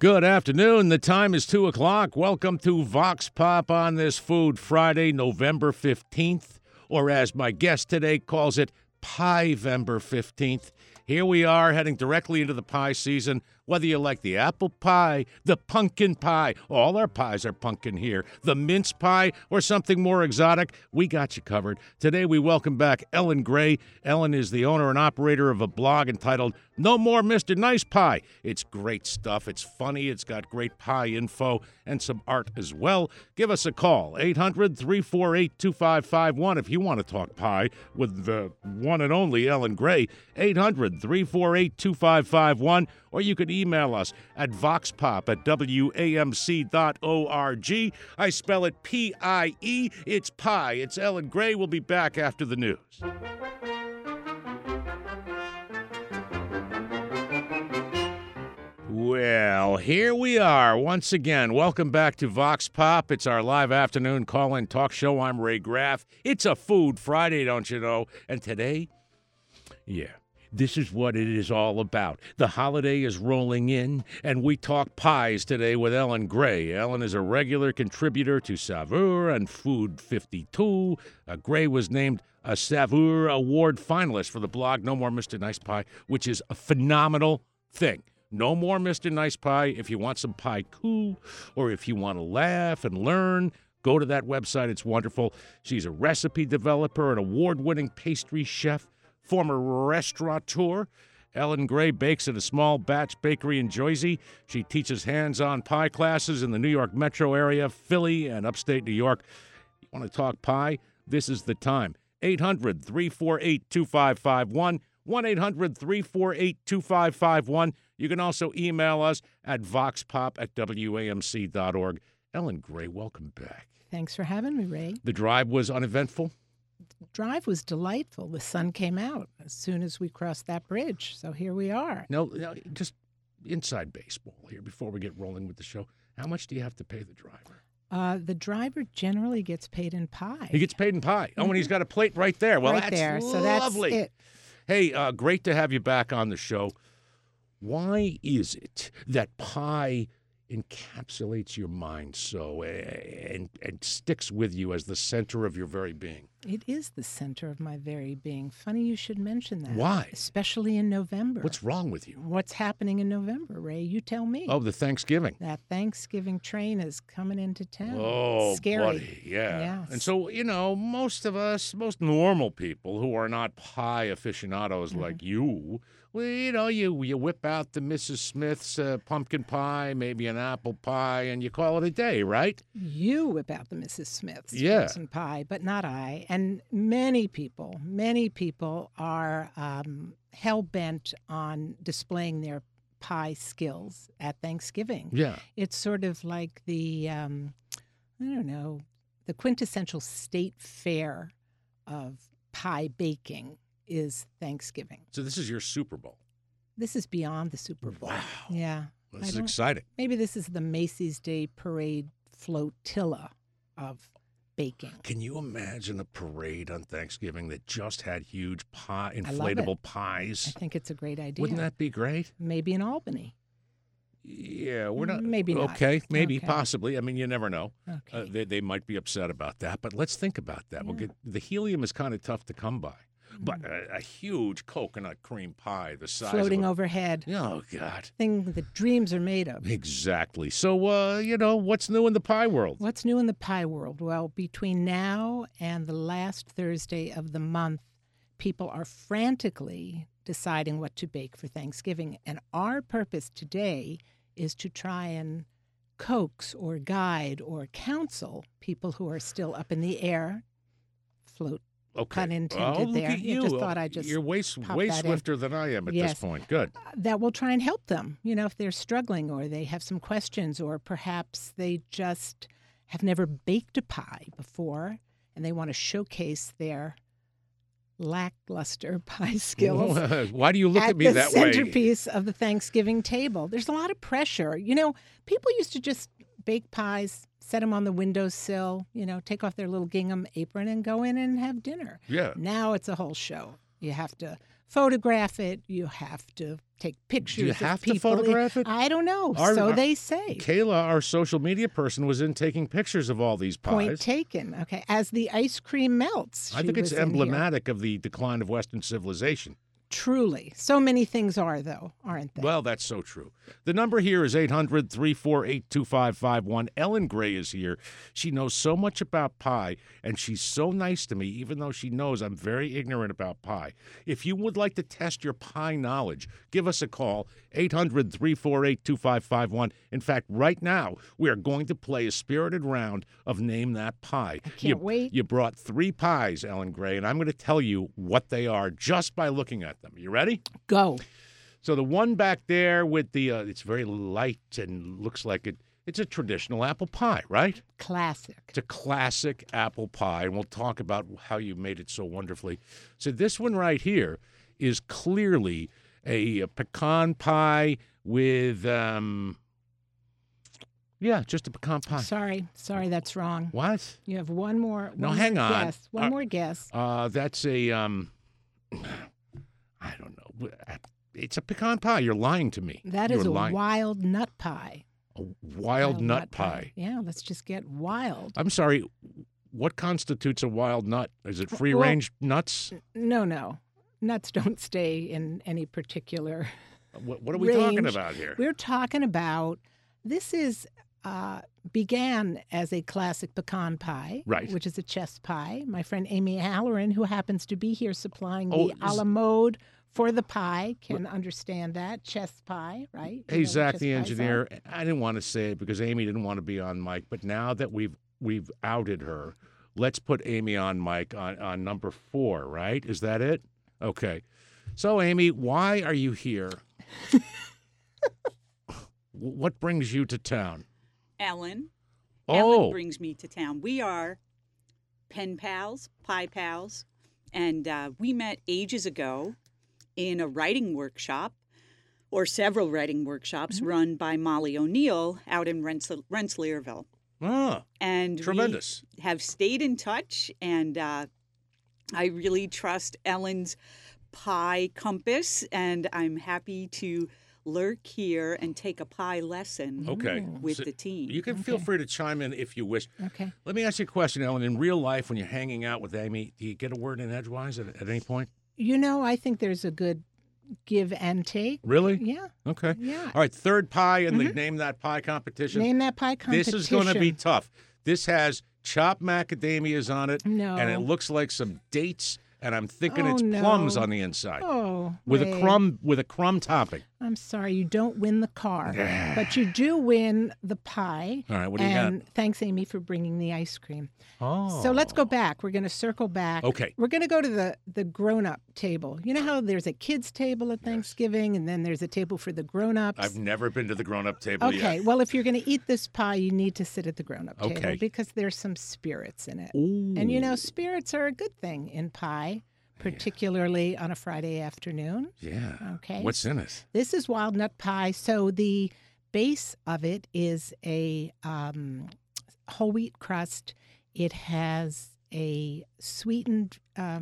Good afternoon. The time is 2 o'clock. Welcome to Vox Pop on this Food Friday, November 15th, or as my guest today calls it, Pie-vember 15th. Here we are heading directly into the pie season. Whether you like the apple pie, the pumpkin pie, all our pies are pumpkin here, the mince pie, or something more exotic, we got you covered. Today we welcome back Ellen Gray. Ellen is the owner and operator of a blog entitled No More Mr. Nice Pie. It's great stuff. It's funny. It's got great pie info and some art as well. Give us a call, 800-348-2551 if you want to talk pie with the one and only Ellen Gray, 800-348-2551, or you could email us at voxpop@wamc.org. I spell it P-I-E. It's pie. It's Ellen Gray. We'll be back after the news. Well, here we are once again. Welcome back to Vox Pop. It's our live afternoon call-in talk show. I'm Ray Graff. It's a Food Friday, don't you know? And today, this is what it is all about. The holiday is rolling in, and we talk pies today with Ellen Gray. Ellen is a regular contributor to Saveur and Food 52. Gray was named a Saveur Award finalist for the blog No More Mr. Nice Pie, which is a phenomenal thing. No More Mr. Nice Pie. If you want some pie coup, or if you want to laugh and learn, go to that website. It's wonderful. She's a recipe developer, an award-winning pastry chef, former restaurateur. Ellen Gray bakes at a small batch bakery in Jersey. She teaches hands-on pie classes in the New York metro area, Philly, and upstate New York. You want to talk pie? This is the time. 800-348-2551. 1-800-348-2551. You can also email us at voxpop@wamc.org. Ellen Gray, welcome back. Thanks for having me, Ray. The drive was uneventful? The drive was delightful. The sun came out as soon as we crossed that bridge, so here we are. No, just inside baseball here before we get rolling with the show. How much do you have to pay the driver? The driver generally gets paid in pie. He gets paid in pie. Oh, and he's got a plate right there. Well, right that's there. So lovely. That's it. Hey, great to have you back on the show. Why is it that pie encapsulates your mind so and sticks with you as the center of your very being? It is the center of my very being. Funny you should mention that. Why? Especially in November. What's wrong with you? What's happening in November, Ray? You tell me. Oh, the Thanksgiving. That Thanksgiving train is coming into town. Oh, scary. buddy, yeah. Yes. And so, most of us, most normal people who are not pie aficionados like you, well, you whip out the Mrs. Smith's pumpkin pie, maybe an apple pie, and you call it a day, right? You whip out the Mrs. Smith's Yeah. frozen pie, but not I. And many people are hell-bent on displaying their pie skills at Thanksgiving. Yeah. It's sort of like the quintessential state fair of pie baking is Thanksgiving. So this is your Super Bowl. This is beyond the Super Bowl. Wow. Yeah. This is exciting. Maybe this is the Macy's Day Parade flotilla of baking. Can you imagine a parade on Thanksgiving that just had huge love inflatable it. pies? I think it's a great idea. Wouldn't that be great? Maybe in Albany. Yeah, we're not. Maybe not. Okay, maybe, Okay. possibly. I mean, you never know. Okay. They might be upset about that, but let's think about that. We'll get the helium is kind of tough to come by, but a huge coconut cream pie the size Floating of overhead. Oh God! Thing that dreams are made of. Exactly. So, what's new in the pie world? What's new in the pie world? Well, between now and the last Thursday of the month, people are frantically deciding what to bake for Thanksgiving. And our purpose today is to try and coax or guide or counsel people who are still up in the air, float, pun intended look there. at you. Just thought I'd just You're way pop that in. swifter than I am at this Yes. point. Good. That will try and help them, if they're struggling or they have some questions or perhaps they just have never baked a pie before and they want to showcase their lackluster pie skills. Why do you look at me that the way? centerpiece of the Thanksgiving table. There's a lot of pressure. People used to just bake pies, set them on the windowsill, take off their little gingham apron and go in and have dinner. Yeah. Now it's a whole show. You have to photograph it. You have to take pictures. Do you of have to people. photograph it? I don't know. So they say. Kayla, our social media person, was in taking pictures of all these pies. Point taken. Okay. As the ice cream melts. I think it's emblematic of the decline of Western civilization. Truly. So many things are, though, aren't they? Well, that's so true. The number here is 800-348-2551. Ellen Gray is here. She knows so much about pie, and she's so nice to me, even though she knows I'm very ignorant about pie. If you would like to test your pie knowledge, give us a call, 800-348-2551. In fact, right now, we are going to play a spirited round of Name That Pie. I can't wait. You brought 3 pies, Ellen Gray, and I'm going to tell you what they are just by looking at them. You ready? Go. So the one back there with the, it's very light and looks like it's a traditional apple pie, right? Classic. It's a classic apple pie, and we'll talk about how you made it so wonderfully. So this one right here is clearly a pecan pie with, just a pecan pie. Sorry, that's wrong. What? You have one more. No, hang on. Guess. One more guess. That's a, I don't know. It's a pecan pie. You're lying to me. That is a wild nut pie. A wild nut pie. Yeah, let's just get wild. I'm sorry. What constitutes a wild nut? Is it free-range nuts? No. Nuts don't stay in any particular What are we range. talking about here? We're talking about, this is began as a classic pecan pie, right, which is a chess pie. My friend Amy Halloran, who happens to be here supplying the a la mode for the pie, can understand that. Chess pie, right? Hey, Zach, the engineer, I didn't want to say it because Amy didn't want to be on mic, but now that we've outed her, let's put Amy on mic on number 4, right? Is that it? Okay. So, Amy, why are you here? What brings you to town? Ellen. Oh. Ellen brings me to town. We are pen pals, pie pals, and we met ages ago in a writing workshop, or several writing workshops run by Molly O'Neill out in Rensselaerville. Ah, and tremendous. We have stayed in touch, and I really trust Ellen's pie compass, and I'm happy to lurk here and take a pie lesson with the team. You can feel free to chime in if you wish. Okay. Let me ask you a question, Ellen. In real life, when you're hanging out with Amy, do you get a word in edgewise at any point? You know, I think there's a good give and take. Really? Yeah. Okay. Yeah. All right, third pie in the Name That Pie competition. Name That Pie competition. This is going to be tough. This has chopped macadamias on it, No. and it looks like some dates, and I'm thinking it's plums on the inside. Oh, with Ray. a crumb topping. I'm sorry, you don't win the car, but you do win the pie. All right, what do you got? And thanks, Amy, for bringing the ice cream. Oh. So let's go back. We're going to circle back. Okay. We're going to go to the grown-up table. You know how there's a kids' table at Thanksgiving, and then there's a table for the grown-ups? I've never been to the grown-up table yet. Okay, well, if you're going to eat this pie, you need to sit at the grown-up table Okay. because there's some spirits in it. Ooh. And, you know, spirits are a good thing in pie, particularly on a Friday afternoon. Yeah. Okay. What's in it? This is walnut pie. So the base of it is a whole wheat crust. It has a sweetened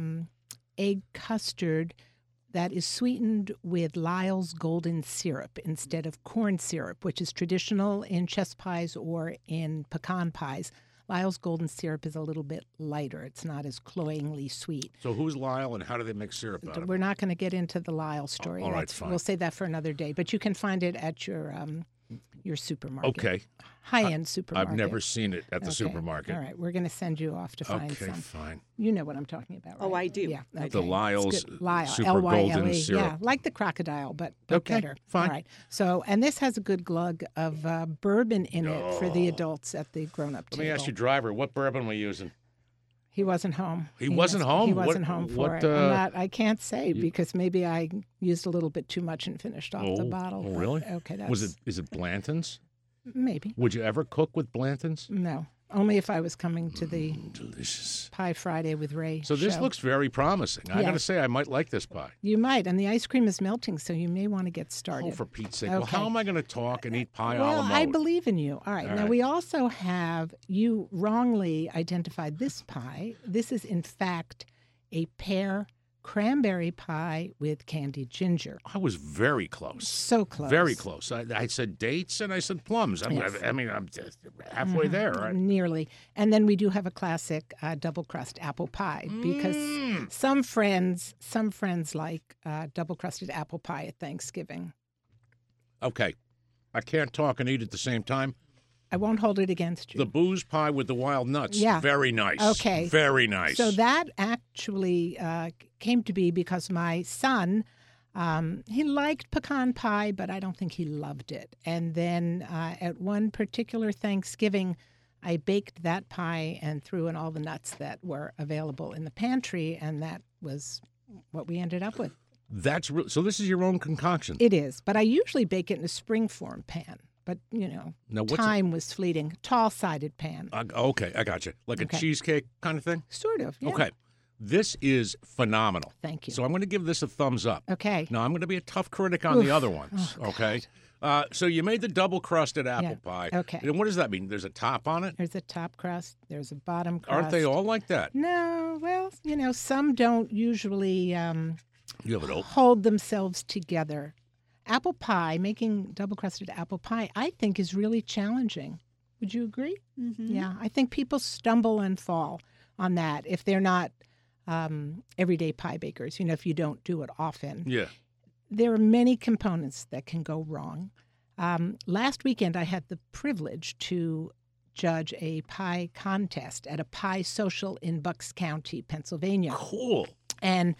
egg custard that is sweetened with Lyle's golden syrup instead of corn syrup, which is traditional in chess pies or in pecan pies. Lyle's golden syrup is a little bit lighter. It's not as cloyingly sweet. So who's Lyle and how do they make syrup out of it? We're not going to get into the Lyle story. All right, fine. We'll save that for another day. But you can find it at your supermarket. Okay. High-end supermarket. I've never seen it at the Okay. supermarket. All right. We're going to send you off to find Okay, some. fine. You know what I'm talking about, right? Oh, I do. Yeah. Okay. The Lyle's It's good. Lyle, super L-Y-L-E. golden syrup. Yeah, like the crocodile, but Okay, better. fine. All right. So, and this has a good glug of bourbon in it for the adults at the grown-up table. Let me ask you, driver, what bourbon are we using? He wasn't home. He wasn't home? He What- wasn't home for what, it. I can't say because maybe I used a little bit too much and finished off the bottle. Oh, but- really? Okay, that's Is it Blanton's? maybe. Would you ever cook with Blanton's? No, only if I was coming to the Delicious. Pie Friday with Ray. So this show. looks very promising. I got to Yes. say, I might like this pie. You might, and the ice cream is melting, so you may want to get started. Oh, for Pete's sake. Well, Okay. how am I going to talk and eat pie a Well, la I mode? believe in you. All right. All Now, right. we also have, you wrongly identified this pie. This is, in fact, a pear cranberry pie with candied ginger. I was very close. So close. Very close. I said dates and I said plums. Yes. I'm just halfway there. Right? Nearly. And then we do have a classic double crust apple pie because some friends like double crusted apple pie at Thanksgiving. Okay. I can't talk and eat at the same time. I won't hold it against you. The booze pie with the wild nuts. Yeah. Very nice. Okay. Very nice. So that actually came to be because my son, he liked pecan pie, but I don't think he loved it. And then at one particular Thanksgiving, I baked that pie and threw in all the nuts that were available in the pantry, and that was what we ended up with. So this is your own concoction. It is, but I usually bake it in a springform pan. But, Now, what's time was fleeting. Tall-sided pan. Okay, I got you. Like a cheesecake kind of thing? Sort of, yeah. Okay. This is phenomenal. Thank you. So I'm going to give this a thumbs up. Okay. Now, I'm going to be a tough critic on the other ones, okay? So you made the double-crusted apple pie. Okay. And what does that mean? There's a top on it? There's a top crust. There's a bottom crust. Aren't they all like that? No. Well, some don't usually You have it all. hold themselves together. Apple pie, making double-crusted apple pie, I think is really challenging. Would you agree? Mm-hmm. Yeah. I think people stumble and fall on that if they're not everyday pie bakers, if you don't do it often. Yeah. There are many components that can go wrong. Last weekend, I had the privilege to judge a pie contest at a pie social in Bucks County, Pennsylvania. Cool. And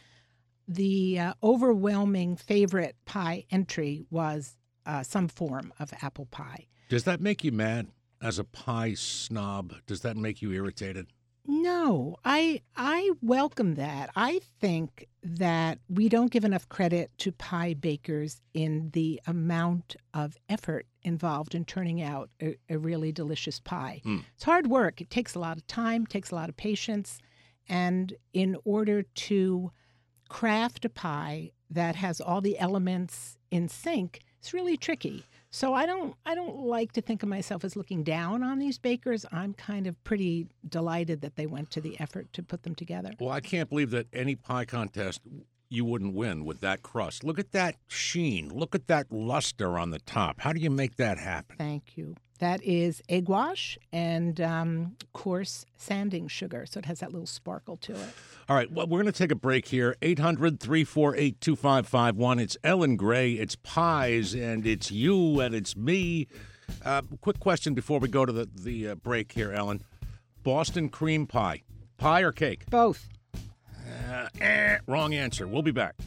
the overwhelming favorite pie entry was some form of apple pie. Does that make you mad as a pie snob? Does that make you irritated? No, I welcome that. I think that we don't give enough credit to pie bakers in the amount of effort involved in turning out a really delicious pie. It's hard work. It takes a lot of time, takes a lot of patience. And in order to craft a pie that has all the elements in sync, it's really tricky. So I don't like to think of myself as looking down on these bakers. I'm kind of pretty delighted that they went to the effort to put them together. Well, I can't believe that any pie contest you wouldn't win with that crust. Look at that sheen. Look at that luster on the top. How do you make that happen? Thank you. That is egg wash and coarse sanding sugar, so it has that little sparkle to it. All right, well, we're going to take a break here. 800-348-2551. It's Ellen Gray, it's pies, and it's you, and it's me. Quick question before we go to the break here, Ellen. Boston cream pie. Pie or cake? Both. Wrong answer. We'll be back.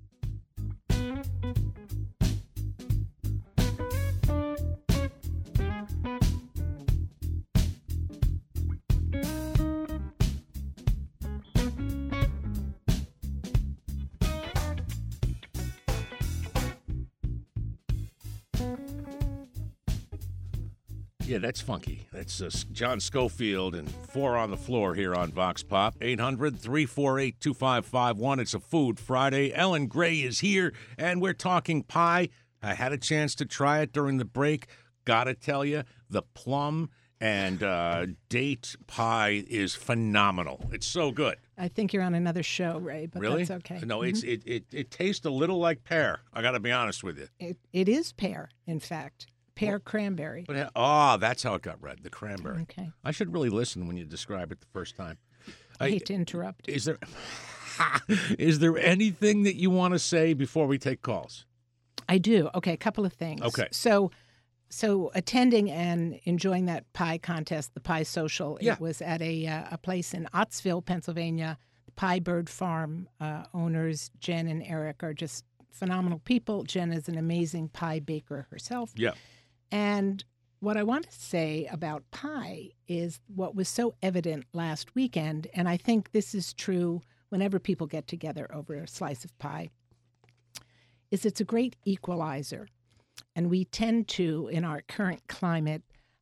Yeah, that's funky. That's John Schofield and Four on the Floor here on Vox Pop. 800-348-2551. It's a Food Friday. Ellen Gray is here, and we're talking pie. I had a chance to try it during the break. Gotta tell you, the plum and date pie is phenomenal. It's so good. I think you're on another show, Ray, but Really? that's okay. No, it tastes a little like pear. I got to be honest with you. It is pear, in fact. Pear cranberry. But that's how it got read, the cranberry. Okay. I should really listen when you describe it the first time. I hate to interrupt. Is there anything that you want to say before we take calls? I do. Okay, a couple of things. Okay. So attending and enjoying that pie contest, the Pie Social, Yeah. It was at a place in Ottsville, Pennsylvania. The Pie Bird Farm owners, Jen and Eric, are just phenomenal people. Jen is an amazing pie baker herself. Yeah. And what I want to say about pie is what was so evident last weekend, and I think this is true whenever people get together over a slice of pie, is it's a great equalizer. And we tend to, in our current climate,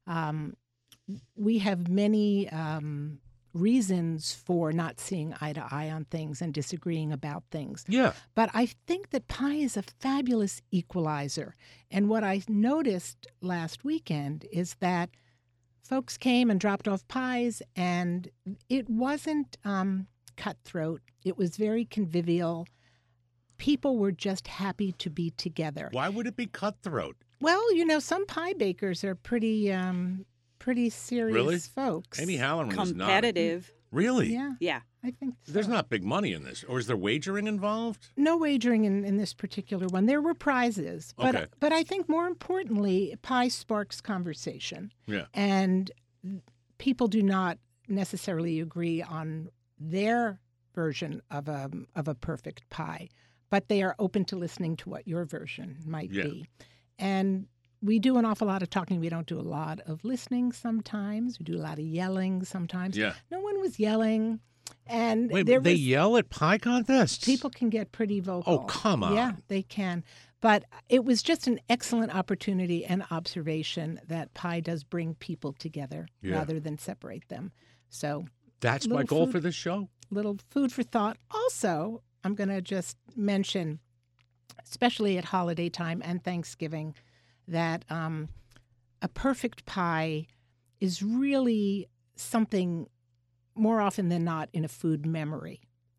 we have many reasons for not seeing eye to eye on things and disagreeing about things. Yeah. But I think that pie is a fabulous equalizer. And what I noticed last weekend is that folks came and dropped off pies, and it wasn't cutthroat. It was very convivial. People were just happy to be together. Why would it be cutthroat? Well, some pie bakers are pretty serious Really? folks. Amy Halloran is not. Competitive. Really? Yeah, Yeah. I think so. There's not big money in this. Or is there wagering involved? No wagering in this particular one. There were prizes, but Okay. but I think more importantly, pie sparks conversation, Yeah. and people do not necessarily agree on their version of a perfect pie, but they are open to listening to what your version might Yeah. be. And we do an awful lot of talking. We don't do a lot of listening sometimes. We do a lot of yelling sometimes. Yeah. No one was yelling. And Wait, there they was, yell at pie contests? people can get pretty vocal. Oh, come on. Yeah, they can. But it was just an excellent opportunity and observation that pie does bring people together Yeah. rather than separate them. So That's my little goal food- for this show? little food for thought. Also, I'm going to just mention, especially at holiday time and Thanksgiving, that a perfect pie is really something more often than not in a food memory.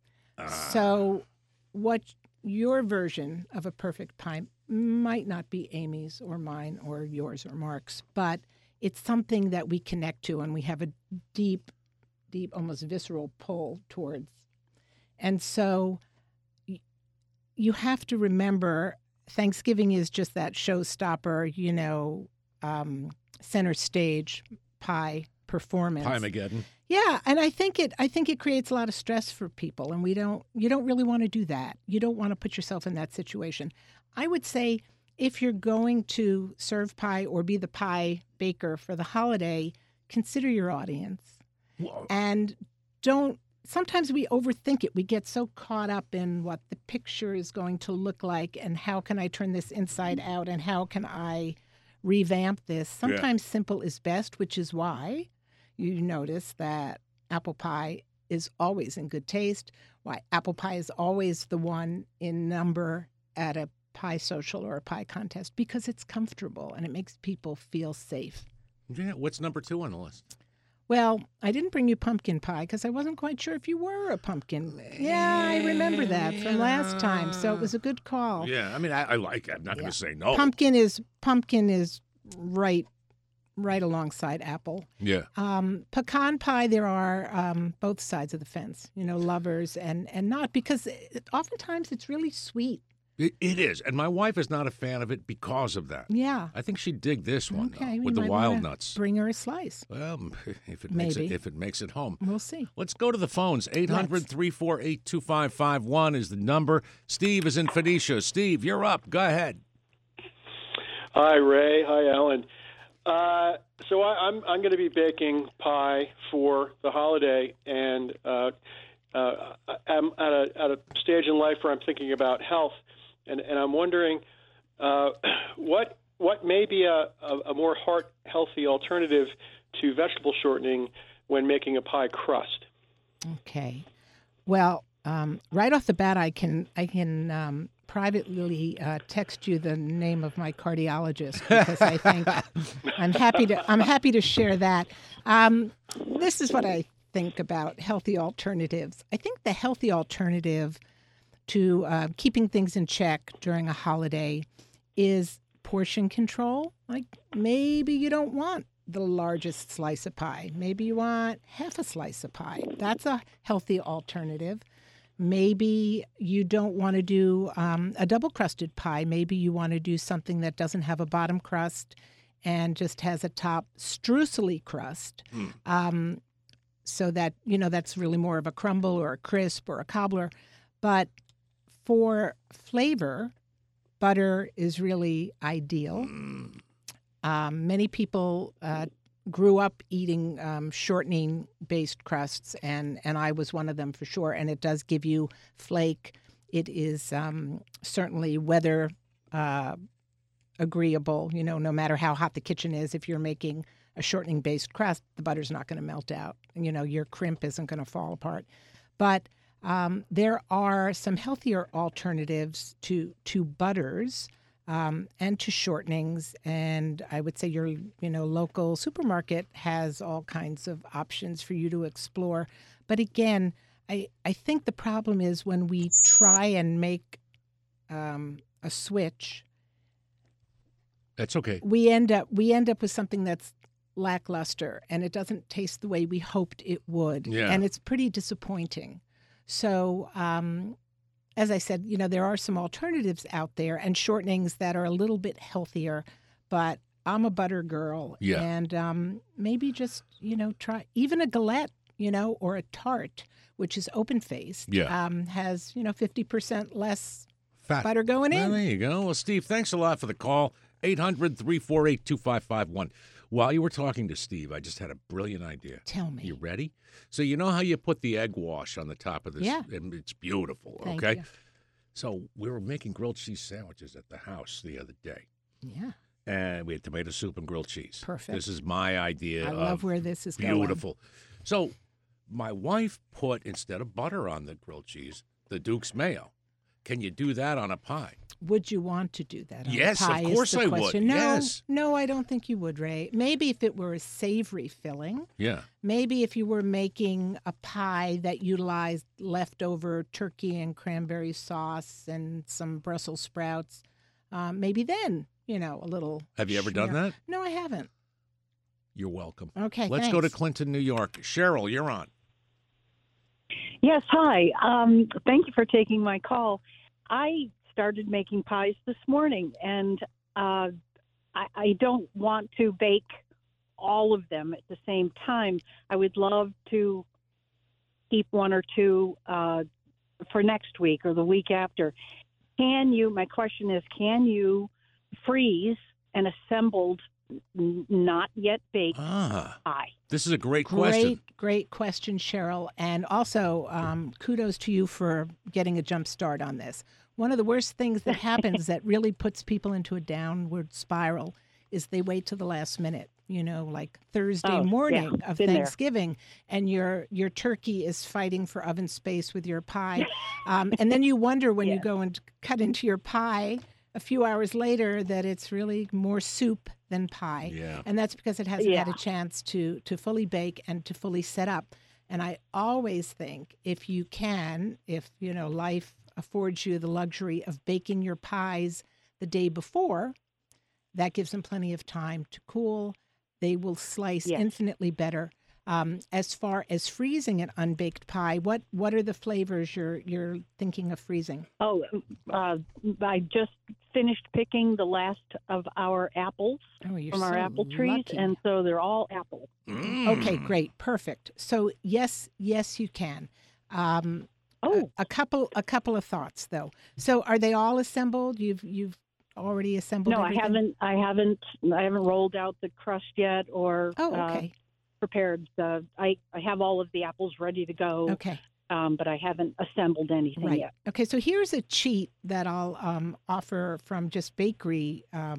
So what your version of a perfect pie might not be Amy's or mine or yours or Mark's, but it's something that we connect to and we have a deep, almost visceral pull towards. And so you have to remember Thanksgiving is just that showstopper, center stage pie performance. Pie-mageddon. Yeah, and I think it creates a lot of stress for people, and you don't really want to do that. You don't want to put yourself in that situation. I would say if you're going to serve pie or be the pie baker for the holiday, consider your audience. Whoa. And don't. Sometimes we overthink it. We get so caught up in what the picture is going to look like and how can I turn this inside out and how can I revamp this. Sometimes simple is best, which is why you notice that apple pie is always in good taste, why apple pie is always the one in number at a pie social or a pie contest, because it's comfortable and it makes people feel safe. Yeah, what's number 2 on the list? Well, I didn't bring you pumpkin pie because I wasn't quite sure if you were a pumpkin. Yeah, I remember that from last time, so it was a good call. Yeah, I mean, I like it. I'm not going to say no. Pumpkin is right alongside apple. Yeah. Pecan pie, there are both sides of the fence, lovers and not, because oftentimes it's really sweet. It is. And my wife is not a fan of it because of that. Yeah. I think she'd dig this one, Okay, though, we with the might wild wanna nuts. Bring her a slice. Well, if it makes it home. We'll see. Let's go to the phones. 800-348-2551 is the number. Steve is in Phoenicia. Steve, you're up. Go ahead. Hi, Ray. Hi, Ellen. So I'm going to be baking pie for the holiday, and I'm at a stage in life where I'm thinking about health, and I'm wondering what may be a more heart-healthy alternative to vegetable shortening when making a pie crust. Okay. Well, right off the bat, I can privately text you the name of my cardiologist because I think I'm happy to share that. This is what I think about healthy alternatives. I think the healthy alternative to keeping things in check during a holiday is portion control. Like maybe you don't want the largest slice of pie. Maybe you want half a slice of pie. That's a healthy alternative. Maybe you don't want to do a double-crusted pie. Maybe you want to do something that doesn't have a bottom crust and just has a top streusel-y crust. So that, that's really more of a crumble or a crisp or a cobbler. But for flavor, butter is really ideal. Many people grew up eating shortening-based crusts, and I was one of them for sure. And it does give you flake. It is certainly weather agreeable. No matter how hot the kitchen is, if you're making a shortening-based crust, the butter's not going to melt out. Your crimp isn't going to fall apart. But there are some healthier alternatives to butters. And to shortenings, and I would say your local supermarket has all kinds of options for you to explore. But again, I think the problem is when we try and make a switch, That's okay. we end up with something that's lackluster, and it doesn't taste the way we hoped it would. Yeah. And it's pretty disappointing. So, as I said, there are some alternatives out there and shortenings that are a little bit healthier, but I'm a butter girl. Yeah. And maybe just, try even a galette, or a tart, which is open-faced, has, 50% less Fat. butter going Well, in. there you go. Well, Steve, thanks a lot for the call. 800-348-2551. While you were talking to Steve, I just had a brilliant idea. Tell me. You ready? So you know how you put the egg wash on the top of this? Yeah. And it's beautiful, Thank okay? you. So we were making grilled cheese sandwiches at the house the other day. Yeah. And we had tomato soup and grilled cheese. Perfect. This is my idea I of love where this is going. beautiful. So my wife put, instead of butter on the grilled cheese, the Duke's mayo. Can you do that on a pie? Would you want to do that on Yes, a pie? of course is the I would. question. No, Yes. no, I don't think you would, Ray. Maybe if it were a savory filling. Yeah. Maybe if you were making a pie that utilized leftover turkey and cranberry sauce and some Brussels sprouts, maybe then, a little. Have you ever done schmear. that? No, I haven't. You're welcome. Okay, Let's go to thanks. Clinton, New York. Cheryl, you're on. Yes, hi. Thank you for taking my call. I started making pies this morning, and I don't want to bake all of them at the same time. I would love to keep one or two for next week or the week after. My question is, can you freeze an assembled, not yet baked pie? This is a great question. Great question, Cheryl. And also, kudos to you for getting a jump start on this. One of the worst things that happens that really puts people into a downward spiral is they wait till the last minute, like Thursday morning of been there. Thanksgiving, and your turkey is fighting for oven space with your pie. And then you wonder when you go and cut into your pie a few hours later that it's really more soup than pie. Yeah. And that's because it hasn't had a chance to fully bake and to fully set up. And I always think if life affords you the luxury of baking your pies the day before, that gives them plenty of time to cool. They will slice infinitely better. As far as freezing an unbaked pie, what are the flavors you're thinking of freezing? Oh, I just finished picking the last of our apples from our apple trees, lucky. and so they're all apple. Okay, great, perfect. So yes, you can. A couple of thoughts though. So are they all assembled? You've already assembled? No, everything? I haven't rolled out the crust yet or okay. Prepared. I have all of the apples ready to go. Okay. But I haven't assembled anything yet. Okay, so here's a cheat that I'll offer from just bakery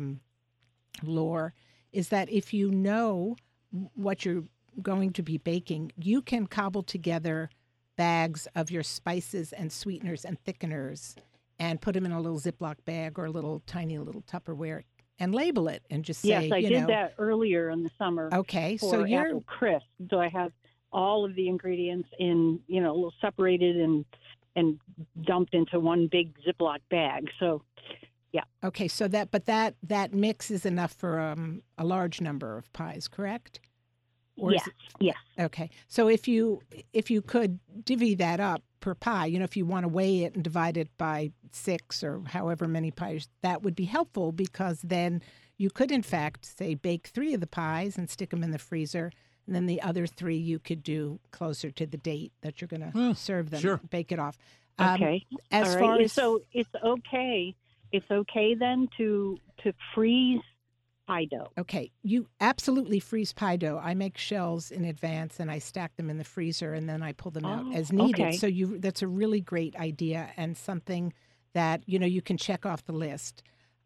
lore, is that if you know what you're going to be baking, you can cobble together bags of your spices and sweeteners and thickeners and put them in a little Ziploc bag or a little tiny little Tupperware and label it and just say, yes, I did that earlier in the summer. Okay, for so you're apple crisp. So I have all of the ingredients in, a little separated and dumped into one big Ziploc bag. So, yeah. Okay, so that mix is enough for a large number of pies, correct? Or yes. Yes. Okay, so if you could divvy that up per pie, if you want to weigh it and divide it by 6 or however many pies, that would be helpful, because then you could, in fact, say bake 3 of the pies and stick them in the freezer, and then the other 3 you could do closer to the date that you're going to serve them. Sure. Bake it off. Okay. As all right. far as so it's okay. It's okay then to freeze pie dough. Okay, you absolutely freeze pie dough. I make shells in advance and I stack them in the freezer and then I pull them out as needed. Okay. So that's a really great idea and something that you can check off the list.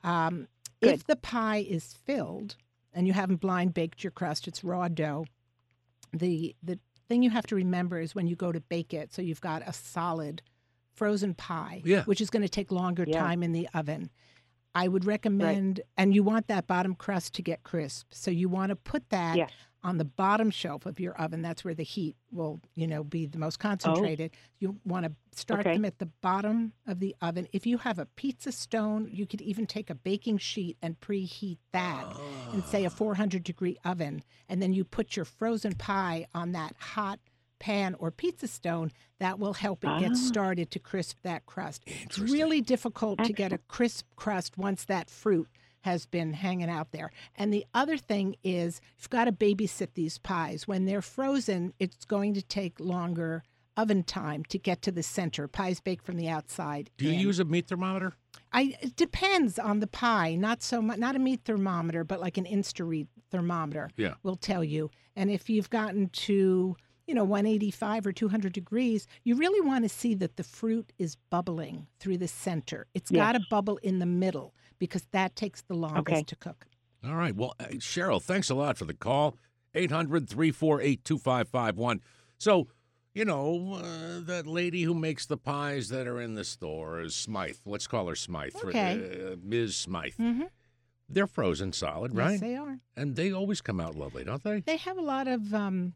If the pie is filled and you haven't blind baked your crust, it's raw dough. The thing you have to remember is when you go to bake it, so you've got a solid frozen pie, which is going to take longer time in the oven. I would recommend, and you want that bottom crust to get crisp, so you want to put that on the bottom shelf of your oven. That's where the heat will, be the most concentrated. You want to start them at the bottom of the oven. If you have a pizza stone, you could even take a baking sheet and preheat that in, say, a 400-degree oven. And then you put your frozen pie on that hot pan or pizza stone. That will help it get started to crisp that crust. It's really difficult to get a crisp crust once that fruit has been hanging out there. And the other thing is you've got to babysit these pies. When they're frozen, it's going to take longer oven time to get to the center. Pies bake from the outside. Do you use a meat thermometer? It depends on the pie. Not so much, not a meat thermometer, but like an Instaread thermometer will tell you. And if you've gotten to 185 or 200 degrees, you really want to see that the fruit is bubbling through the center. It's got to bubble in the middle because that takes the longest to cook. All right. Well, Cheryl, thanks a lot for the call. 800-348-2551. So, that lady who makes the pies that are in the store is Smythe. Let's call her Smythe. Okay. Ms. Smythe. Mm-hmm. They're frozen solid, right? Yes, they are. And they always come out lovely, don't they? They have a lot of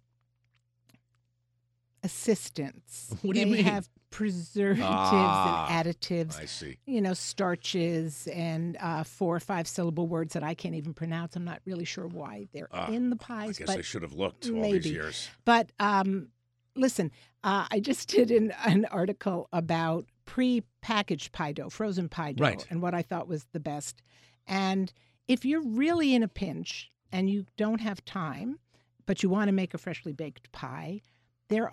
assistance. What do you mean? They have preservatives and additives. I see. Starches and 4 or 5 syllable words that I can't even pronounce. I'm not really sure why they're in the pies. I guess I should have looked all maybe. these years. But listen, I just did an article about pre-packaged pie dough, frozen pie dough, and what I thought was the best. And if you're really in a pinch and you don't have time, but you want to make a freshly baked pie, there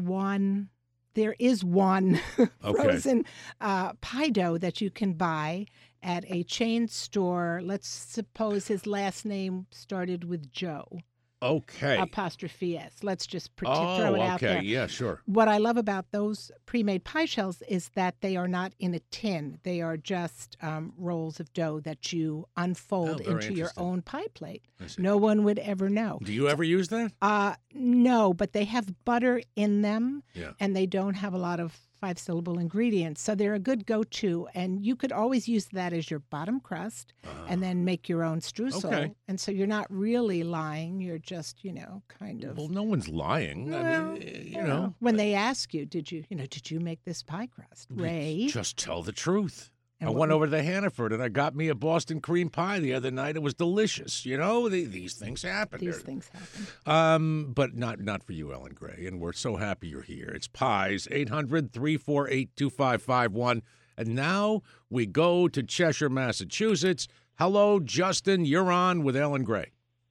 is one frozen pie dough that you can buy at a chain store. Let's suppose his last name started with Joe. Okay. Apostrophe S. Let's just throw it out there. Yeah, sure. What I love about those pre-made pie shells is that they are not in a tin. They are just rolls of dough that you unfold into your own pie plate. No one would ever know. Do you ever use that? No, but they have butter in them, and they don't have a lot of 5-syllable ingredients. So they're a good go-to, and you could always use that as your bottom crust and then make your own streusel. Okay. And so you're not really lying. You're just, kind of. Well, no one's lying. Well, I mean, when they ask you, did you make this pie crust, Ray? Just tell the truth. I went over to Hannaford and I got me a Boston cream pie the other night. It was delicious. These things happen. These things happen. But not for you, Ellen Gray. And we're so happy you're here. It's Pies, 800-348-2551. And now we go to Cheshire, Massachusetts. Hello, Justin. You're on with Ellen Gray.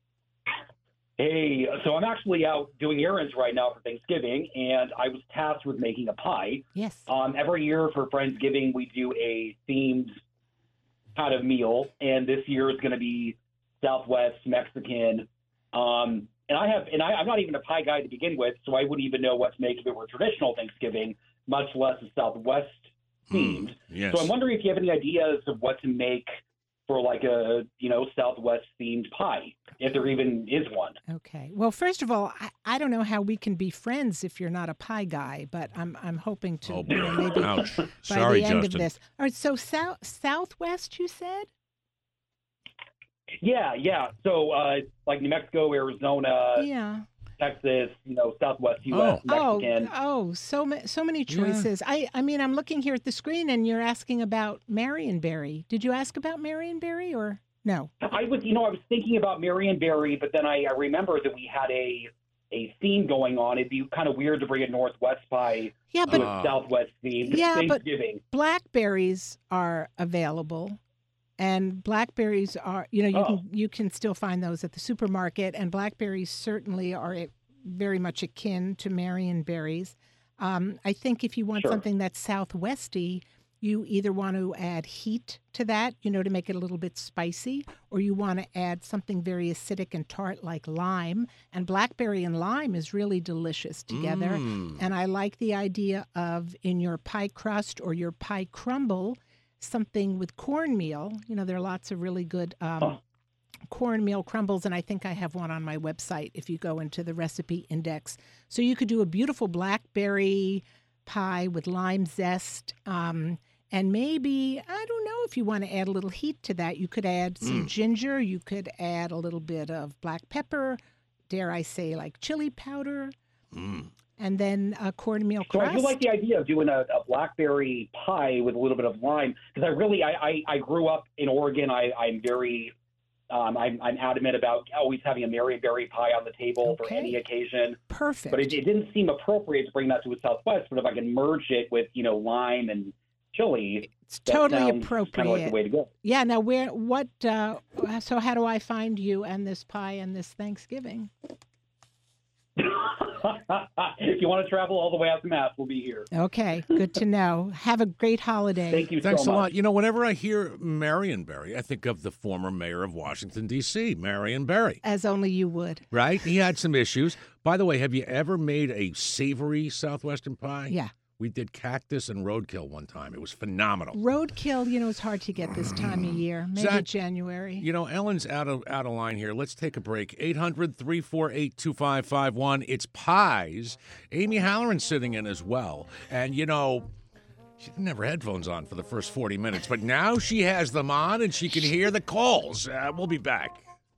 Hey, so I'm actually out doing errands right now for Thanksgiving, and I was tasked with making a pie. Yes. Every year for Friendsgiving, we do a themed kind of meal, and this year is going to be Southwest Mexican. I'm not even a pie guy to begin with, so I wouldn't even know what to make if it were traditional Thanksgiving, much less a Southwest themed. Yes. So I'm wondering if you have any ideas of what to make for like a, Southwest themed pie, if there even is one. Okay. Well, first of all, I don't know how we can be friends if you're not a pie guy, but I'm hoping to maybe Ouch. by Sorry, the end Justin. of this. All right. So Southwest, you said? Yeah. So like New Mexico, Arizona, Texas, Southwest U.S., Mexican. So many choices. Yeah. I mean, I'm looking here at the screen, and you're asking about Marionberry. Did you ask about Marionberry or no? I was thinking about Marionberry, but then I remember that we had a theme going on. It'd be kind of weird to bring a Northwest pie to a Southwest theme. Yeah, Thanksgiving. But blackberries are available. And blackberries are, you can still find those at the supermarket, and blackberries certainly are very much akin to Marionberries. I think if you want something that's Southwesty, you either want to add heat to that, to make it a little bit spicy, or you want to add something very acidic and tart like lime. And blackberry and lime is really delicious together. And I like the idea of, in your pie crust or your pie crumble, something with cornmeal. There are lots of really good cornmeal crumbles, and I think I have one on my website if you go into the recipe index. So you could do a beautiful blackberry pie with lime zest, and maybe, I don't know, if you want to add a little heat to that, you could add some ginger, you could add a little bit of black pepper, dare I say, like chili powder, Mm. and then cornmeal So crust. I do like the idea of doing a blackberry pie with a little bit of lime because I grew up in Oregon. I'm very I'm adamant about always having a Mary berry pie on the table for Okay. any occasion. Perfect. But it didn't seem appropriate to bring that to a Southwest. But if I can merge it with lime and chili, It's that totally sounds appropriate. kind of like the way to go. Yeah. Now, so how do I find you and this pie and this Thanksgiving? If you want to travel all the way out to Mass, we'll be here. Okay. Good to know. Have a great holiday. Thank you Thanks so a much. lot. You know, whenever I hear Marion Barry, I think of the former mayor of Washington, D.C., Marion Barry, As only you would. right? He had some issues. By the way, have you ever made a savory Southwestern pie? Yeah. We did cactus and roadkill one time. It was phenomenal. Roadkill, it's hard to get this time of year. Maybe Zach, January. You know, Ellen's out of line here. Let's take a break. 800-348-2551. It's pies. Amy Halloran's sitting in as well. And, she didn't have her headphones on for the first 40 minutes, but now she has them on and she can hear the calls. We'll be back.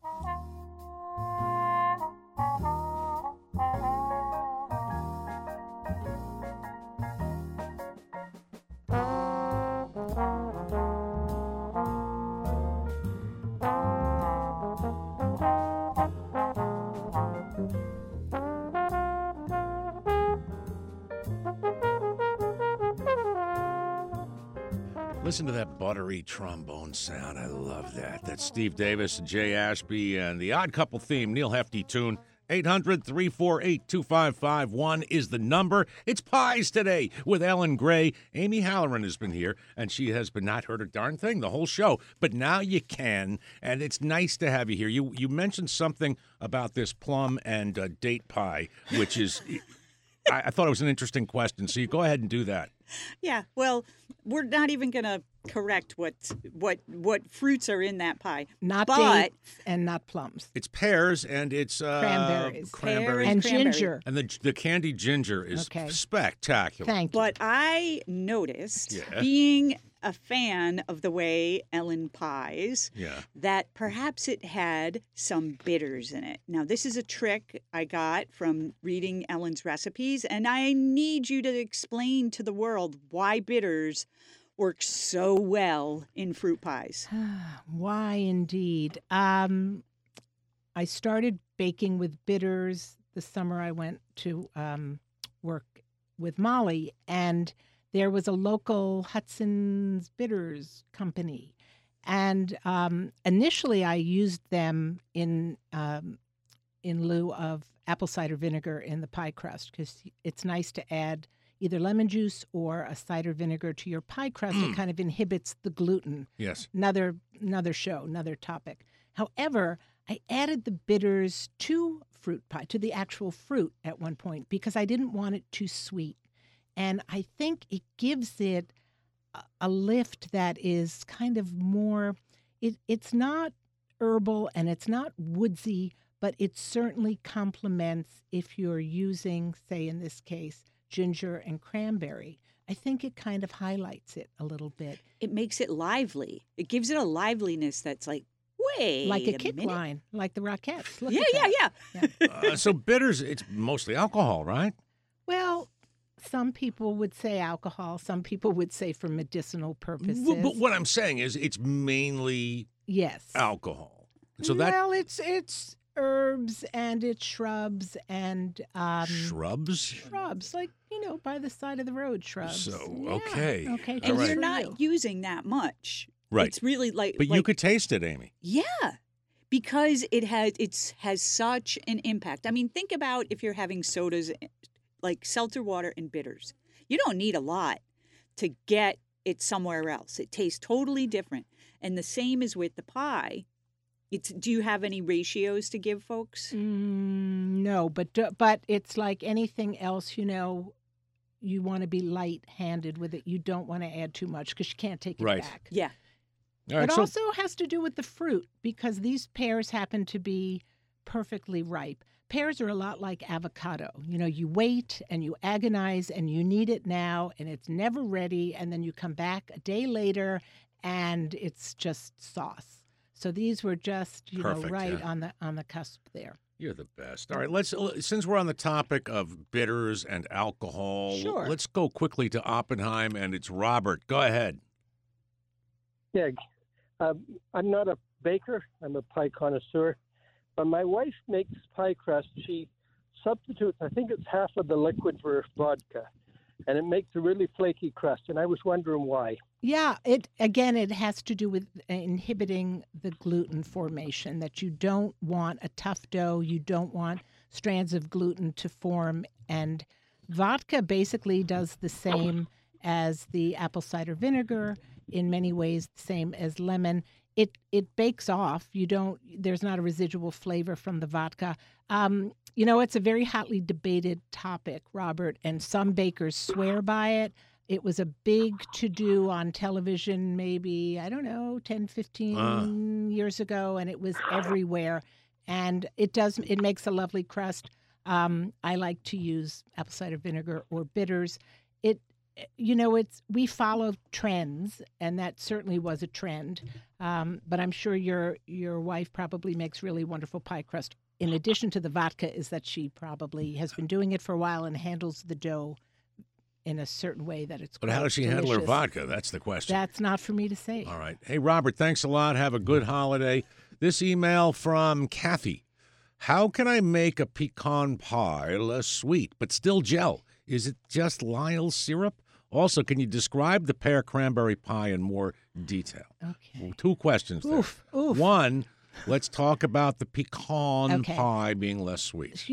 Listen to that buttery trombone sound. I love that. That's Steve Davis, Jay Ashby, and the Odd Couple theme, Neil Hefti tune. 800-348-2551 is the number. It's Pies today with Ellen Gray. Amy Halloran has been here, and she has been not heard a darn thing the whole show. But now you can, and it's nice to have you here. You mentioned something about this plum and date pie, which is... I thought it was an interesting question, so you go ahead and do that. Yeah, well, we're not even going to correct what fruits are in that pie. Not but dates and not plums. It's pears and it's Cranberries. cranberries. And cranberry. ginger. And the candied ginger is Okay. spectacular. Thank you. But I noticed, Yeah. being a fan of the way Ellen pies, Yeah. that perhaps it had some bitters in it. Now, this is a trick I got from reading Ellen's recipes, and I need you to explain to the world why bitters work so well in fruit pies. Why indeed? I started baking with bitters the summer I went to work with Molly, and there was a local Hudson's Bitters company. And initially I used them in lieu of apple cider vinegar in the pie crust because it's nice to add either lemon juice or a cider vinegar to your pie crust. It kind of inhibits the gluten. Yes. Another show, another topic. However, I added the bitters to fruit pie, to the actual fruit at one point because I didn't want it too sweet. And I think it gives it a lift that is kind of more, it's not herbal and it's not woodsy, but it certainly complements if you're using, say in this case, ginger and cranberry. I think it kind of highlights it a little bit. It makes it lively. It gives it a liveliness that's like, wait Like a kick minute. line, like the Rockettes. Look Yeah, at yeah, that. yeah. So bitters, it's mostly alcohol, right? Well, some people would say alcohol. Some people would say for medicinal purposes. But what I'm saying is it's mainly Yes. alcohol. So that Well, it's herbs and it's shrubs and shrubs? like by the side of the road shrubs. So, Yeah. Okay. Okay. All And just right. you're for not you. using that much. Right. It's really like. But you could taste it, Amy. Yeah, because it has such an impact. I mean, think about if you're having sodas like seltzer water and bitters. You don't need a lot to get it somewhere else. It tastes totally different. And the same is with the pie. Do you have any ratios to give folks? No, but it's like anything else. You want to be light-handed with it. You don't want to add too much because you can't take it Right. back. Yeah. All right. It So also has to do with the fruit because these pears happen to be perfectly ripe. Pears are a lot like avocado. You wait and you agonize and you need it now and it's never ready. And then you come back a day later and it's just sauce. So these were just, Perfect, right yeah. on the cusp there. You're the best. All right, since we're on the topic of bitters and alcohol, Sure. let's go quickly to Oppenheim, and it's Robert. Go ahead. Yeah, I'm not a baker. I'm a pie connoisseur. But my wife makes pie crust. She substitutes, I think it's half of the liquid for vodka, and it makes a really flaky crust. And I was wondering why. Yeah, it has to do with inhibiting the gluten formation, that you don't want a tough dough, you don't want strands of gluten to form, and vodka basically does the same as the apple cider vinegar, in many ways the same as lemon. It bakes off. There's not a residual flavor from the vodka. It's a very hotly debated topic, Robert, and some bakers swear by it. It was a big to-do on television maybe, 10, 15 years ago, and it was everywhere. And it makes a lovely crust. I like to use apple cider vinegar or bitters. We follow trends, and that certainly was a trend. But I'm sure your wife probably makes really wonderful pie crust. In addition to the vodka, is that she probably has been doing it for a while and handles the dough in a certain way that it's. But how does she handle her delicious. vodka? That's the question. That's not for me to say. All right. Hey, Robert, thanks a lot. Have a good holiday. This email from Kathy. How can I make a pecan pie less sweet but still gel? Is it just Lyle's syrup? Also, can you describe the pear cranberry pie in more detail? Okay. Well, 2 questions there. Oof. One, let's talk about the pecan pie being less sweet.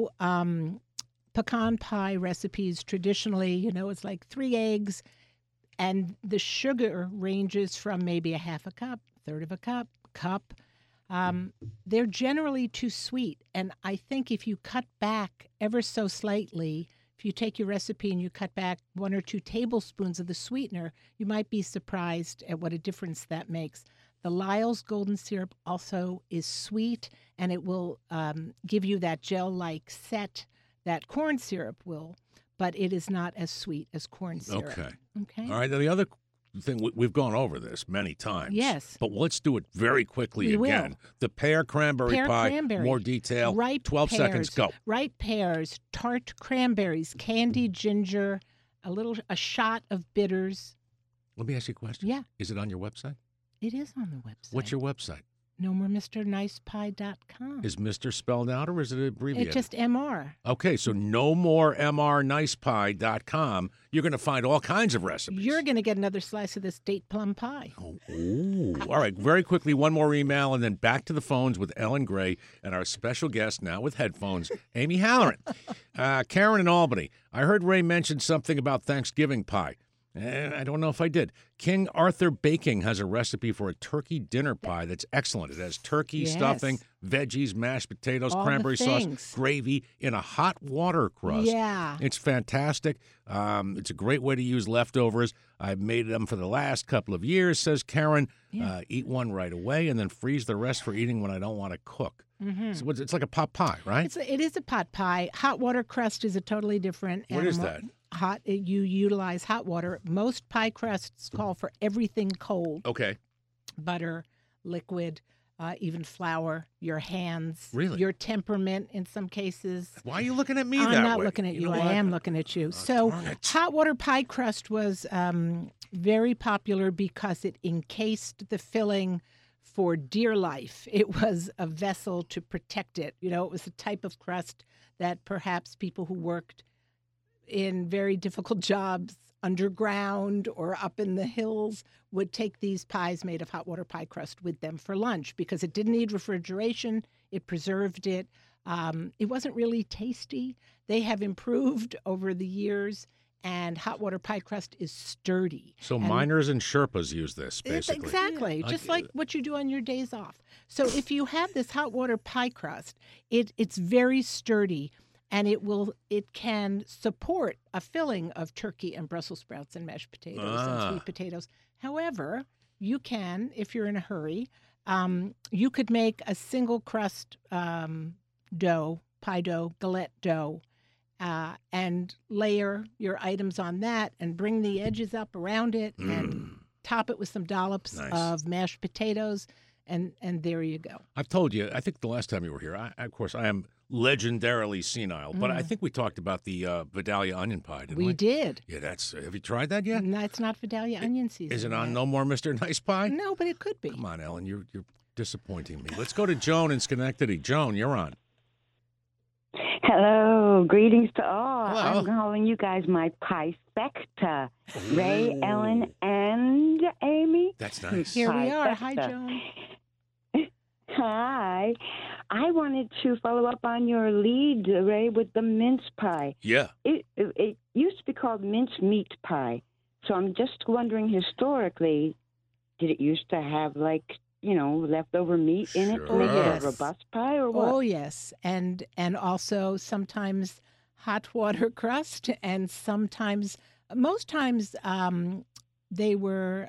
Pecan pie recipes traditionally, it's like 3 eggs, and the sugar ranges from maybe a half a cup, third of a cup. They're generally too sweet, and I think if you cut back ever so slightly, if you take your recipe and you cut back 1 or 2 tablespoons of the sweetener, you might be surprised at what a difference that makes. The Lyle's golden syrup also is sweet, and it will give you that gel-like set that corn syrup will, but it is not as sweet as corn syrup. Okay. All right. Now, the other thing, we've gone over this many times. Yes. But let's do it very quickly again. The pear cranberry pie, more detail. Ripe 12 pears, seconds, go. Ripe pears, tart cranberries, candied ginger, a shot of bitters. Let me ask you a question. Yeah. Is it on your website? It is on the website. What's your website? NoMoreMrNicePie.com. Is Mr. spelled out or is it abbreviated? It's just MR. Okay, so NoMoreMrNicePie.com. You're going to find all kinds of recipes. You're going to get another slice of this date plum pie. Oh, ooh. All right, very quickly, one more email and then back to the phones with Ellen Gray and our special guest now with headphones, Amy Halloran. Karen in Albany. I heard Ray mention something about Thanksgiving pie. And I don't know if I did. King Arthur Baking has a recipe for a turkey dinner pie that's excellent. It has turkey, stuffing, veggies, mashed potatoes, all cranberry sauce, things. gravy in a hot water crust. Yeah. It's fantastic. It's a great way to use leftovers. I've made them for the last couple of years, says Karen. Yeah. Eat one right away and then freeze the rest for eating when I don't want to cook. Mm-hmm. So it's like a pot pie, right? It is a pot pie. Hot water crust is a totally different What is that? You utilize hot water. Most pie crusts call for everything cold. Okay. Butter, liquid, even flour, your hands, Really? your temperament in some cases. Why are you looking at me I'm that not way? looking at you. know I what? am looking at you. So darn it. hot water pie crust was very popular because it encased the filling for dear life. It was a vessel to protect it. It was a type of crust that perhaps people who worked in very difficult jobs underground or up in the hills would take these pies made of hot water pie crust with them for lunch because it didn't need refrigeration. It preserved it. It wasn't really tasty. They have improved over the years, and hot water pie crust is sturdy. So And miners and Sherpas use this, it's basically. exactly, just like what you do on your days off. So if you have this hot water pie crust, it's very sturdy, and it can support a filling of turkey and Brussels sprouts and mashed potatoes and sweet potatoes. However, you can, if you're in a hurry, you could make a single crust dough, pie dough, galette dough, and layer your items on that and bring the edges up around it and top it with some dollops Nice. of mashed potatoes. and there you go. I've told you, I think the last time you were here, of course, I am legendarily senile, but I think we talked about the Vidalia onion pie, didn't we? We did. Yeah, have you tried that yet? No, it's not Vidalia onion season. Is it on yet. No More Mr. Nice Pie? No, but it could be. Come on, Ellen, you're disappointing me. Let's go to Joan in Schenectady. Joan, you're on. Hello, greetings to all. Hello. I'm calling you guys my Pie Specta. Ray, Ellen, and Amy. That's nice. Here we Pie are. Hi, Specta. Joan. Hi. I wanted to follow up on your lead, Ray, with the mince pie. Yeah. It used to be called mince meat pie. So I'm just wondering, historically, did it used to have, like, leftover meat in it to make it Sure. a robust pie or what? Oh, yes. And also sometimes hot water crust, and most times they were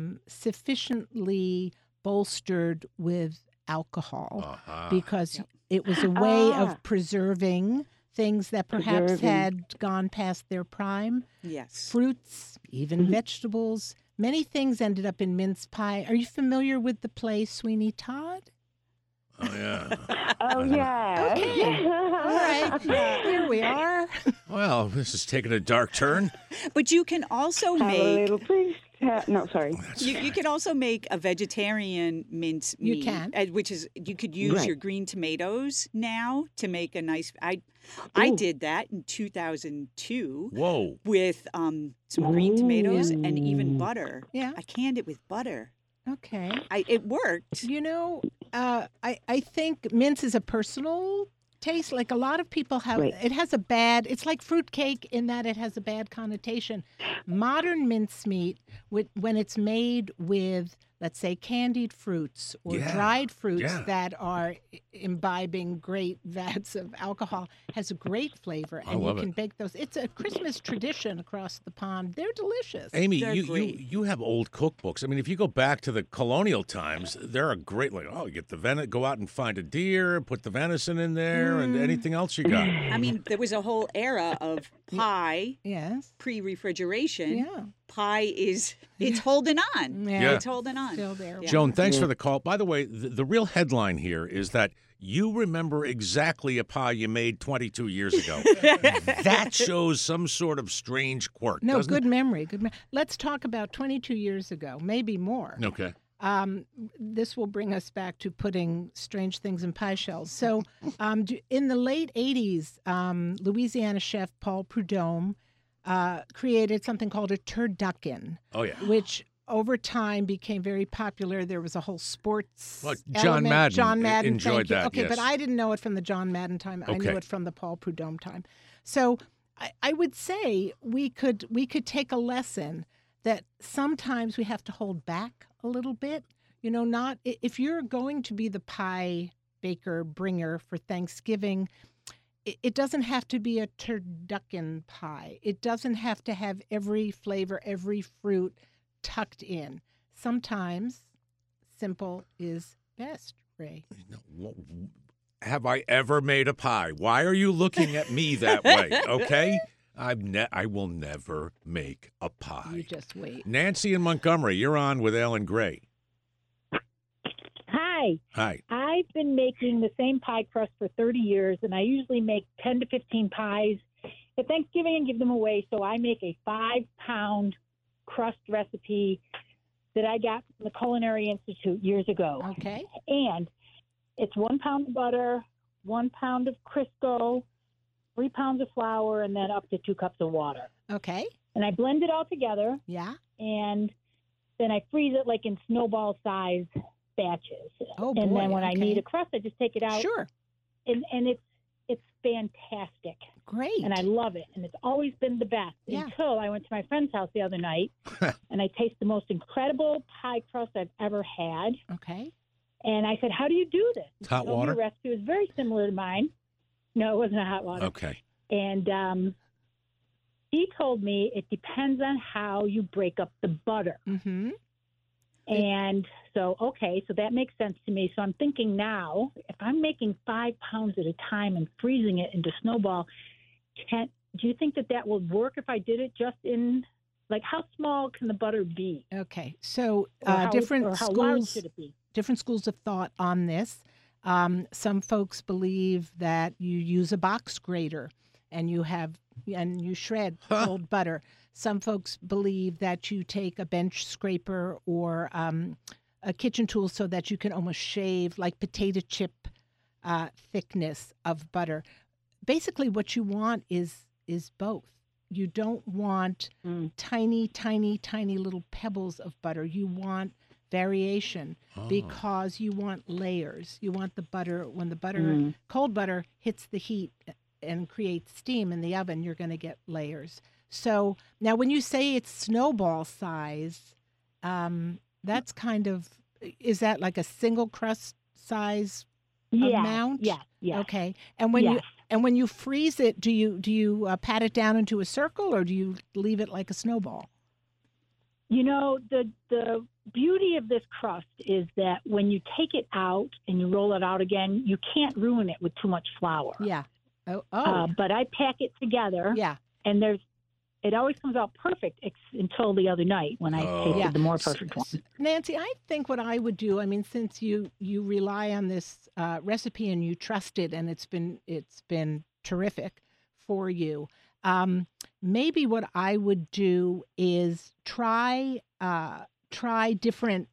sufficiently bolstered with alcohol Uh-huh. because it was a way Ah. of preserving things that perhaps Preserving. had gone past their prime. Yes. Fruits, even Mm-hmm. vegetables. Many things ended up in mince pie. Are you familiar with the play Sweeney Todd? Oh, yeah. Oh, yeah. Okay. All right. Here we are. Well, this is taking a dark turn. But you can also Have a make little, please. No, sorry. you can also make a vegetarian mince You meat, can. which is you could use Right. your green tomatoes now to make a nice. I Ooh. did that in 2002 Whoa. with some green tomatoes and even Ooh. butter. Yeah. I canned it with butter. Okay. It worked. You know, I think mince is a personal taste. Like a lot of people have, Right. it has it's like fruitcake in that it has a bad connotation. Modern mincemeat, when it's made with, let's say, candied fruits or Yeah. dried fruits Yeah. that are imbibing great vats of alcohol, has a great flavor. I And you love can it. bake those. It's a Christmas tradition across the pond. They're delicious. Amy, They're you great. have old cookbooks. I mean, if you go back to the colonial times, they're a great, you get the go out and find a deer, put the venison in there, and anything else you got. I mean, there was a whole era of pie Yes. pre-refrigeration. Yeah. Pie it's holding on. Yeah. It's holding on. Still there. Yeah. Joan, thanks for the call. By the way, the real headline here is that you remember exactly a pie you made 22 years ago. That shows some sort of strange quirk. No, doesn't good memory. Let's talk about 22 years ago, maybe more. it? Okay. This will bring us back to putting strange things in pie shells. So, in the late 80s, Louisiana chef Paul Prudhomme created something called a turducken, Oh, yeah. which over time became very popular. There was a whole sports Well, John element. Madden John Madden enjoyed thank you. that, Okay, but yes. I didn't know it from the John Madden time. I knew Okay. it from the Paul Prudhomme time. So I would say we could take a lesson that sometimes we have to hold back a little bit. You know, not if you're going to be the pie baker bringer for Thanksgiving, it doesn't have to be a turducken pie. It doesn't have to have every flavor, every fruit tucked in. Sometimes simple is best, Ray. Have I ever made a pie? Why are you looking at me that way? Okay? I will never make a pie. You just wait. Nancy in Montgomery, you're on with Ellen Gray. Hi. Hi. I've been making the same pie crust for 30 years, and I usually make 10 to 15 pies at Thanksgiving and give them away. So I make a 5-pound crust recipe that I got from the Culinary Institute years ago. Okay. And it's 1 pound of butter, 1 pound of Crisco, 3 pounds of flour, and then up to 2 cups of water. Okay. And I blend it all together, Yeah. and then I freeze it like in snowball size batches. Oh, and boy, then when I okay. need a crust, I just take it out. Sure. And it's fantastic. Great. And I love it. And it's always been the best Yeah. until I went to my friend's house the other night and I tasted the most incredible pie crust I've ever had. Okay. And I said, "How do you do this?" It's hot She told me water? her recipe was very similar to mine. No, it wasn't hot water. Okay. And she told me it depends on how you break up the butter. Mm-hmm. And so, okay, so that makes sense to me. So I'm thinking now, if I'm making 5 pounds at a time and freezing it into snowball, do you think that will work if I did it just in, like, how small can the butter be? Okay. So Or how different or how large schools should it be? different schools of thought on this. Some folks believe that you use a box grater and you shred cold butter. Some folks believe that you take a bench scraper or a kitchen tool so that you can almost shave like potato chip thickness of butter. Basically, what you want is both. You don't want tiny, tiny, tiny little pebbles of butter. You want variation because you want layers. You want the butter, when the cold butter hits the heat and creates steam in the oven, you're going to get layers. So now when you say it's snowball size, that's kind of, is that like a single crust size amount? Yeah. Okay. And when you freeze it, do you pat it down into a circle or do you leave it like a snowball? You know, the beauty of this crust is that when you take it out and you roll it out again, you can't ruin it with too much flour. Yeah. But I pack it together. Yeah. And it always comes out perfect until the other night when I tasted the more perfect one. Nancy, I think what I would do, I mean, since you rely on this recipe and you trust it and it's been terrific for you, maybe what I would do is try different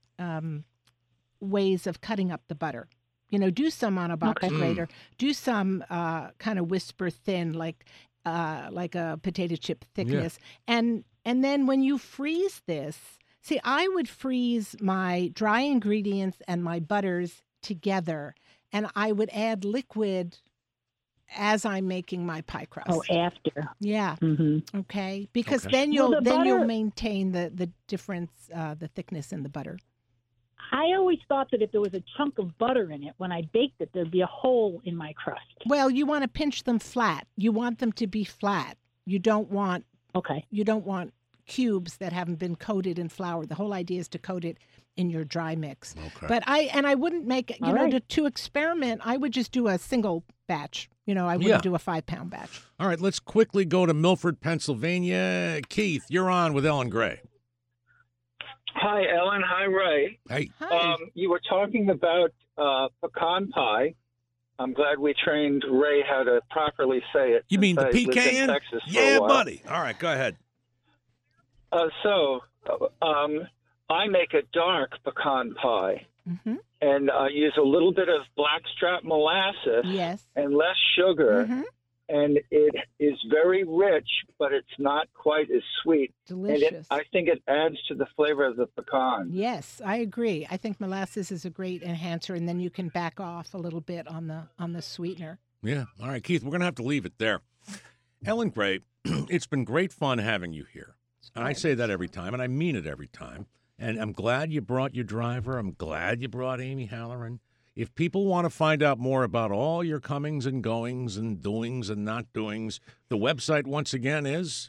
ways of cutting up the butter. You know, do some on a box grater, do some kind of whisper thin, like a potato chip thickness. Yeah. And then when you freeze this, see, I would freeze my dry ingredients and my butters together, and I would add liquid as I'm making my pie crust. Oh, after. Yeah. Mm-hmm. Okay. Because then you'll maintain the difference, the thickness in the butter. I always thought that if there was a chunk of butter in it, when I baked it, there'd be a hole in my crust. Well, you want to pinch them flat. You want them to be flat. You don't want cubes that haven't been coated in flour. The whole idea is to coat it in your dry mix. Okay. But I wouldn't make, to experiment, I would just do a single batch. You know, I wouldn't do a 5-pound batch. All right, let's quickly go to Milford, Pennsylvania. Keith, you're on with Ellen Gray. Hi, Ellen. Hi, Ray. Hey. Hi. You were talking about pecan pie. I'm glad we trained Ray how to properly say it. You mean the pecan? Yeah, buddy. All right, go ahead. I make a dark pecan pie and use a little bit of blackstrap molasses and less sugar. Mm-hmm. And it is very rich, but it's not quite as sweet. Delicious. And I think it adds to the flavor of the pecan. Yes, I agree. I think molasses is a great enhancer, and then you can back off a little bit on the sweetener. Yeah. All right, Keith, we're going to have to leave it there. Ellen Gray, it's been great fun having you here. And I say that every time, and I mean it every time. And I'm glad you brought your driver. I'm glad you brought Amy Halloran. If people want to find out more about all your comings and goings and doings and not doings, the website once again is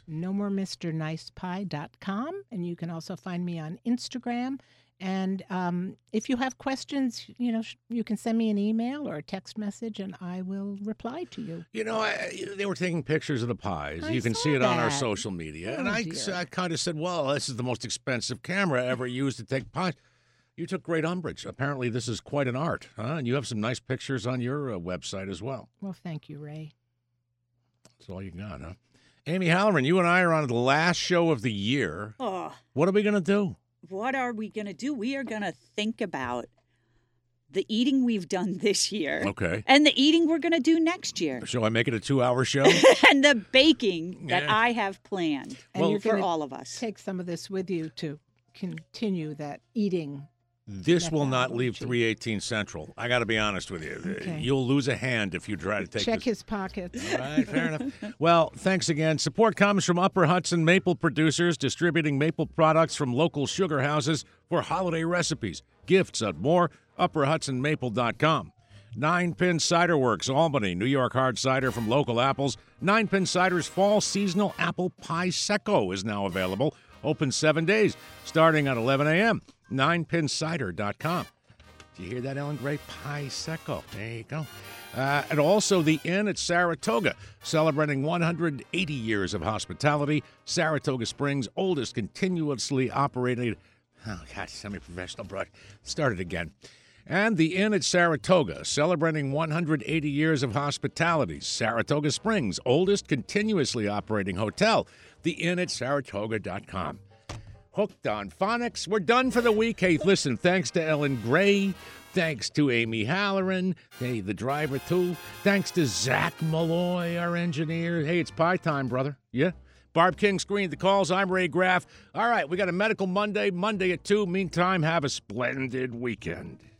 nomoremrnicepie.com, and you can also find me on Instagram. And if you have questions, you can send me an email or a text message, and I will reply to you. They were taking pictures of the pies. You can see it on our social media. And I kind of said, well, this is the most expensive camera ever used to take pies. You took great umbrage. Apparently, this is quite an art, huh? And you have some nice pictures on your website as well. Well, thank you, Ray. That's all you got, huh? Amy Halloran, you and I are on the last show of the year. Oh. What are we going to do? What are we going to do? We are going to think about the eating we've done this year. Okay. And the eating we're going to do next year. Shall I make it a 2-hour show? And the baking that I have planned for all of us. Take some of this with you to continue that eating. This will not leave 318 Central. I got to be honest with you. Okay. You'll lose a hand if you try to take Check his pockets. All right, fair enough. Well, thanks again. Support comes from Upper Hudson Maple Producers, distributing maple products from local sugar houses for holiday recipes. Gifts and more, upperhudsonmaple.com. 9-Pin Cider Works, Albany, New York hard cider from local apples. 9-Pin Cider's fall seasonal apple pie secco is now available. Open 7 days, starting at 11 a.m. 9pincider.com. Do you hear that, Ellen Gray? Pie secco. There you go. And also the Inn at Saratoga, celebrating 180 years of hospitality. Saratoga Springs' oldest continuously operated, semi-professional broad. Start it again. And the Inn at Saratoga, celebrating 180 years of hospitality. Saratoga Springs, oldest continuously operating hotel. The Inn at Saratoga.com. Hooked on Phonics. We're done for the week. Hey, listen, thanks to Ellen Gray. Thanks to Amy Halloran. Hey, the driver, too. Thanks to Zach Malloy, our engineer. Hey, it's pie time, brother. Yeah? Barb King screened the calls. I'm Ray Graff. All right, we got a Medical Monday at 2. Meantime, have a splendid weekend.